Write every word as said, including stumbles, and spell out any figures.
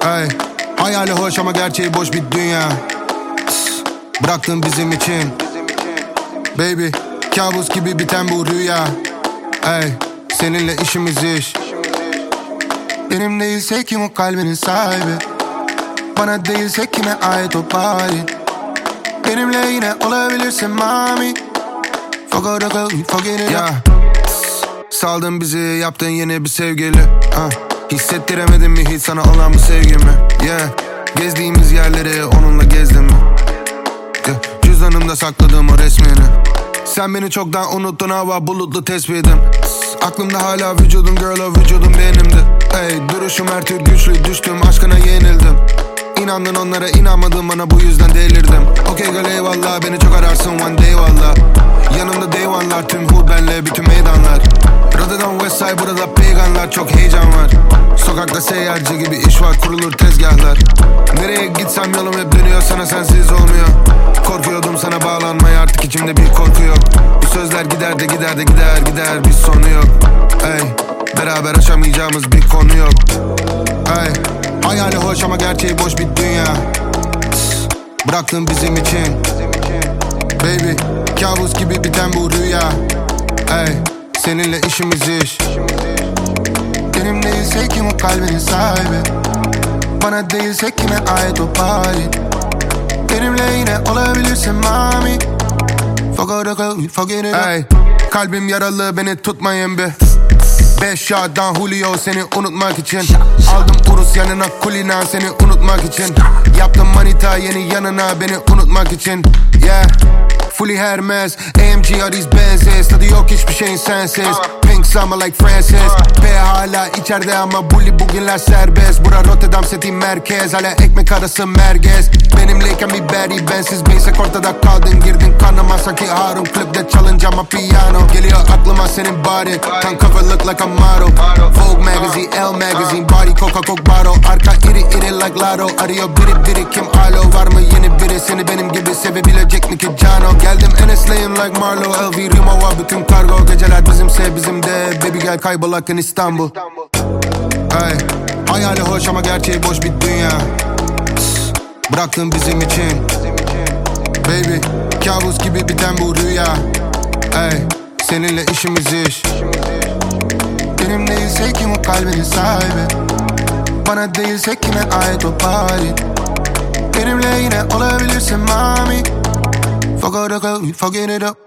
Ey, hayali hoş ama gerçeği boş bir dünya. Bıraktın bizim için baby, kabus gibi biten bu rüya. Ey, seninle işimiz iş. Benim değilse kim o kalbinin sahibi? Bana değilse kime ait o body? Benimle yine olabilirsin mami. Forget it, forget it yeah. Saldın bizi, yaptın yeni bir sevgili uh. Hissettiremedin mi hiç sana olan bu sevgimi? Yeah. Gezdiğimiz yerleri onunla gezdim mi? Yeah. Cüzdanımda sakladığım o resmini. Sen beni çoktan unuttun, hava bulutlu tespitim. Aklımda hala vücudun girl, o vücudun benimdi. Hey, duruşum her tür güçlü, düştüm aşkına yenildim. İnandın onlara, inanmadın bana, bu yüzden delirdim. Okey gel eyvallah, beni çok ararsın one day valla. Yanımda day one'lar, tüm hood benle bütün meydanlar. Radyodan West Side, burada peygamlar, çok heyecan var. Sokakta seyyarcı gibi iş var, kurulur tezgahlar. Nereye gitsem yolum hep dönüyor, sana sensiz olmuyor. Korkuyordum sana bağlanmaya, artık içimde bir korku yok. Bu sözler gider de gider de gider gider, bir sonu yok. Ey, beraber aşamayacağımız bir konu yok. Ey, hayali hoş ama gerçeği boş bir dünya. Bıraktın bizim için baby, kabus gibi biten bu rüya. Ey, seninle işimiz iş. Benim değilse kim o kalbinin sahibi? Bana değilse kime ait o body? Benimle yine olabilirsin mami. Forget it, forget it hey, kalbim yaralı, beni tutmayın bir. Beş şahdan Julio seni unutmak için. Aldım Urus yanına Kulina seni unutmak için. Yaptım manita yeni yanına beni unutmak için. Yeah, fully Hermes, A M G are these Benzes. Tadı yok hiçbir şeyin sensiz. Pink summer like Francis. P hala içeride ama bully bugünler serbest. Bura Rotterdam City merkez, hala ekmek arası merkez. Benimleyken bir berry bensiz, beysek ortada kaldın, girdin kanıma sanki Harun. Klipte çalınca ama piyano geliyor aklıma senin body. Tan cover look like a model. Vogue magazine, Elle magazine, body Coca Cola bottle. Arka iri iri like Lotto. Arıyor biri biri kim alo, var mı yeni biri seni benim gibi sevebilecek mi ki Cano? Geldim Enes'leyim like Marlo, L V Rimova bütün kargo. Geceler bizimse bizim de, baby gel kaybol hakkın İstanbul. Ey, hayali hoş ama gerçeği boş bir dünya. Bıraktın bizim için baby, kabus gibi biten bu rüya. Ey, seninle işimiz iş. Benim değilse kim o kalbinin sahibi? Bana değilse kime ait o body? Benimle yine olabilirsin mami. Forget it, forget it up.